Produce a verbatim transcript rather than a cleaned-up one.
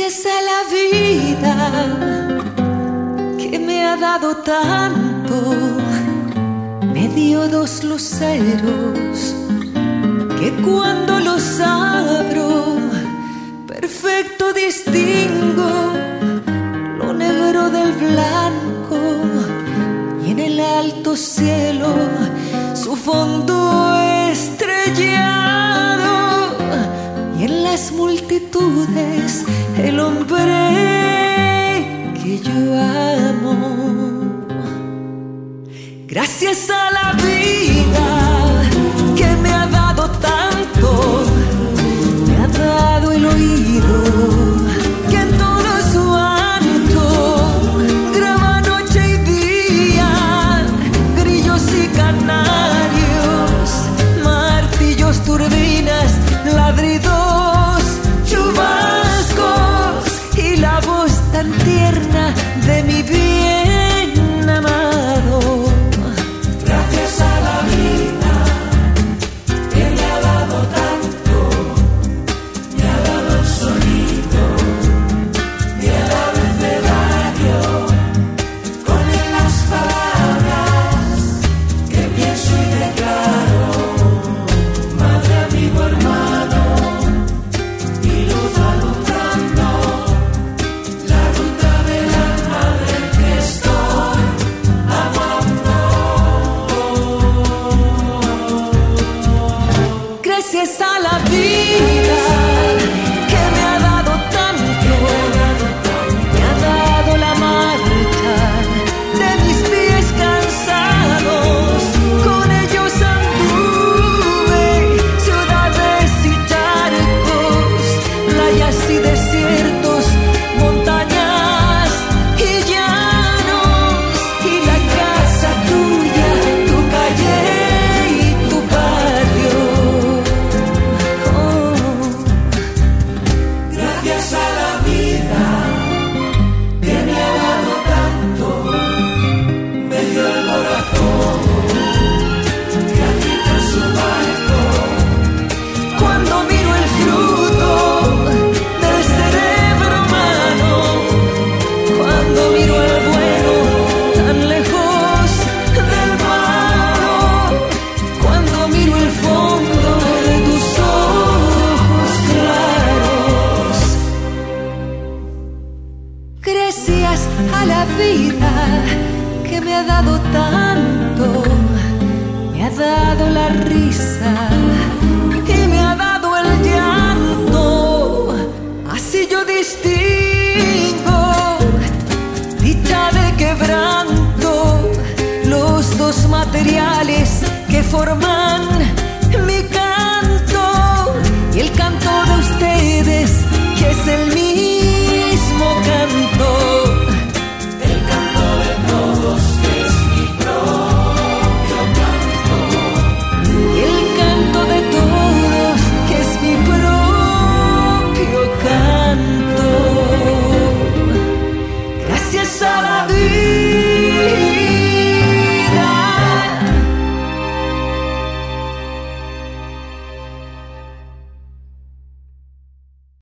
Gracias a la vida que me ha dado tanto, me dio dos luceros que cuando los abro perfecto distingo lo negro del blanco, y en el alto cielo su fondo estrellado, y en las multitudes el hombre que yo amo. Gracias a la vida que me ha dado tanto, me ha dado el oído que en todo su ancho graba noche y día, grillos y canarios, martillos, turbinas, ladridos, chubascos y la voz tan tierna de mi bien amado. Gracias a la vida que me ha dado tanto, me ha dado el sonido, me ha dado el abecedario, con él las palabras que pienso y declaro, madre, amigo, hermano, y luz alumbrando la ruta del alma del que estoy amando. Gracias a la vida que me ha dado tanto, me ha dado la marcha de mis pies cansados, con ellos anduve ciudades y charcos, playas y desiertos, montañas y llanos, y la casa tuya, tu calle y tu barrio. Oh. Gracias a la vida que me ha dado tanto, me dio el corazón que agita su barco. Cuando miro el fruto del cerebro humano, cuando miro el bueno tan lejos del malo, cuando miro el fondo de tus ojos claros. Gracias a la vida que me ha dado tanto, me ha dado la risa y me ha dado el llanto, así yo distingo dicha de quebranto, los dos materiales que forman